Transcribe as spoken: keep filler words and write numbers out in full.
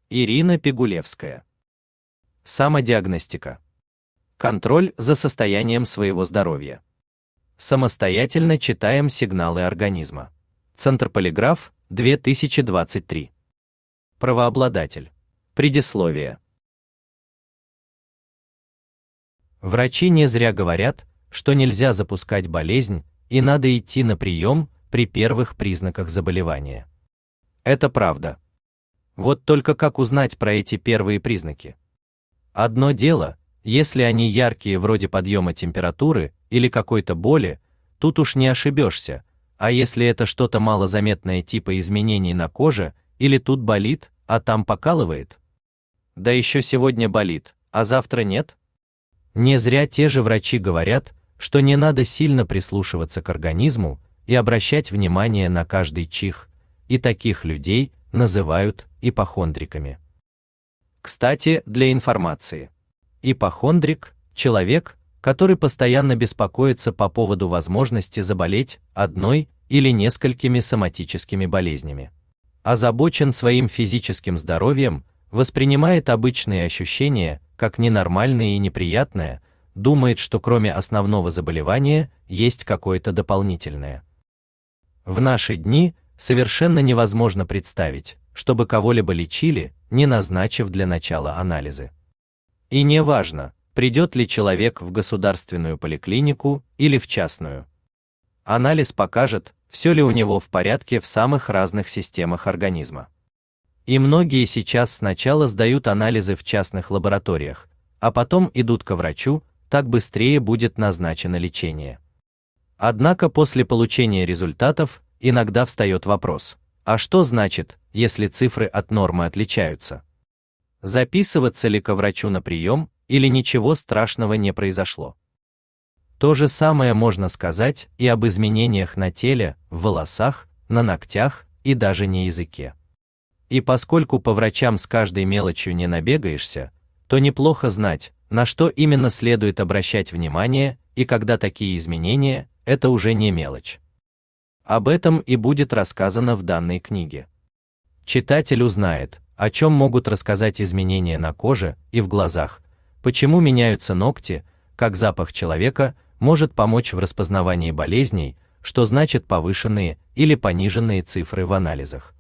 Ирина Пигулевская. Самодиагностика. Контроль за состоянием своего здоровья. Самостоятельно читаем сигналы организма. Центр Полиграф, две тысячи двадцать три. Правообладатель. Предисловие. Врачи не зря говорят, что нельзя запускать болезнь и надо идти на прием при первых признаках заболевания. Это правда. Вот только как узнать про эти первые признаки? Одно дело, если они яркие вроде подъема температуры или какой-то боли, тут уж не ошибешься, а если это что-то малозаметное типа изменений на коже, или тут болит, а там покалывает? Да еще сегодня болит, а завтра нет? Не зря те же врачи говорят, что не надо сильно прислушиваться к организму и обращать внимание на каждый чих, и таких людей называют ипохондриками. Кстати, для информации. Ипохондрик – человек, который постоянно беспокоится по поводу возможности заболеть одной или несколькими соматическими болезнями. Озабочен своим физическим здоровьем, воспринимает обычные ощущения как ненормальные и неприятные, думает, что кроме основного заболевания есть какое-то дополнительное. В наши дни совершенно невозможно представить, чтобы кого-либо лечили, не назначив для начала анализы. И не важно, придет ли человек в государственную поликлинику или в частную. Анализ покажет, все ли у него в порядке в самых разных системах организма. И многие сейчас сначала сдают анализы в частных лабораториях, а потом идут к врачу, так быстрее будет назначено лечение. Однако после получения результатов иногда встает вопрос: а что значит, если цифры от нормы отличаются? Записываться ли ко врачу на прием, или ничего страшного не произошло? То же самое можно сказать и об изменениях на теле, в волосах, на ногтях и даже на языке. И поскольку по врачам с каждой мелочью не набегаешься, то неплохо знать, на что именно следует обращать внимание, и когда такие изменения – это уже не мелочь. Об этом и будет рассказано в данной книге. Читатель узнает, о чем могут рассказать изменения на коже и в глазах, почему меняются ногти, как запах человека может помочь в распознавании болезней, что значит повышенные или пониженные цифры в анализах.